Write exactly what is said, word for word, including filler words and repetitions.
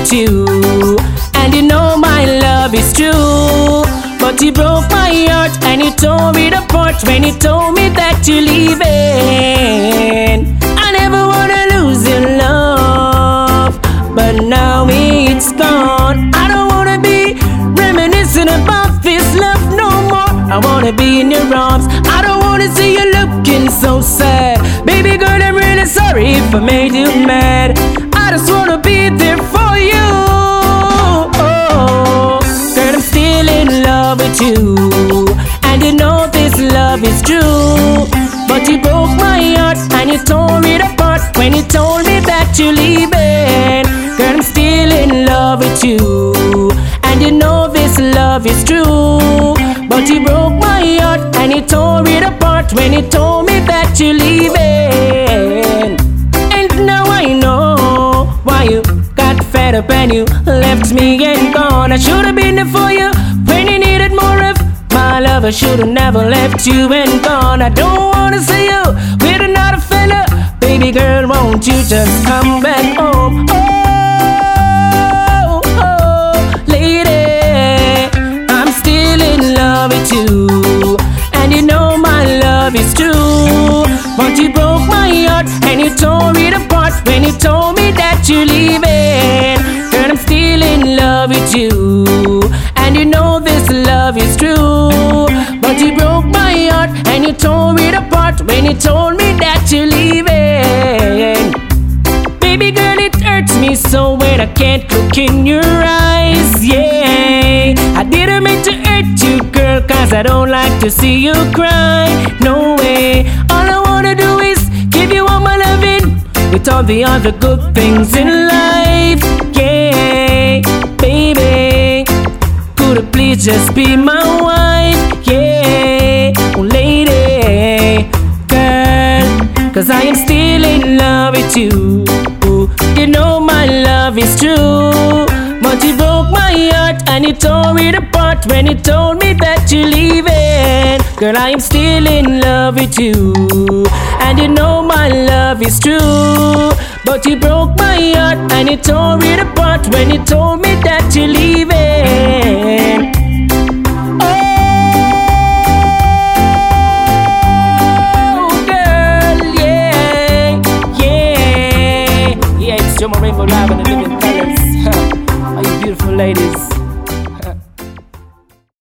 with you, and you know my love is true. But you broke my heart and you tore it apart when you told me that you're leaving. I never wanna lose your love, but now it's gone. I don't wanna be reminiscing about this love no more. I wanna be in your arms. I don't wanna see you looking so sad. Baby girl, I'm really sorry if I made you mad. I just wanna be there for you. Oh, girl, I'm still in love with you, and you know this love is true. But you broke my heart and you tore it apart when you told me that you're leaving. Girl, I'm still in love with you, and you know this love is true. But you broke my heart and you tore it apart when you told me that you're leaving. And now I know why you got fed up and you left me and gone. I should've been there for you when you needed more of my love. I should've never left you and gone. I don't wanna see you with another fella. Baby girl, won't you just come back home? Oh, oh, lady, I'm still in love with you, and you know my love is true. But you broke my heart and you tore it apart when you told me that you're leaving. Girl, I'm still in love with you, and you know this love is true. But you broke my heart and you tore it apart when you told me that you're leaving. Baby girl, it hurts me so when I can't look in your eyes, yeah. I didn't mean to hurt you, girl, cause I don't like to see you cry. No way. All I wanna do is give you all my loving with all the other good things in life, yeah. Baby, could you please just be my wife, yeah. Oh lady, girl, cause I am still in love with you. You know my love is true. But you broke my heart and you tore it apart when you told me that you're leaving. Girl, I am still in love with you, and you know my love is true. But you broke my heart and you tore it apart when you told me that you're leaving. Rainbow Love and the Living Colors. All you beautiful ladies.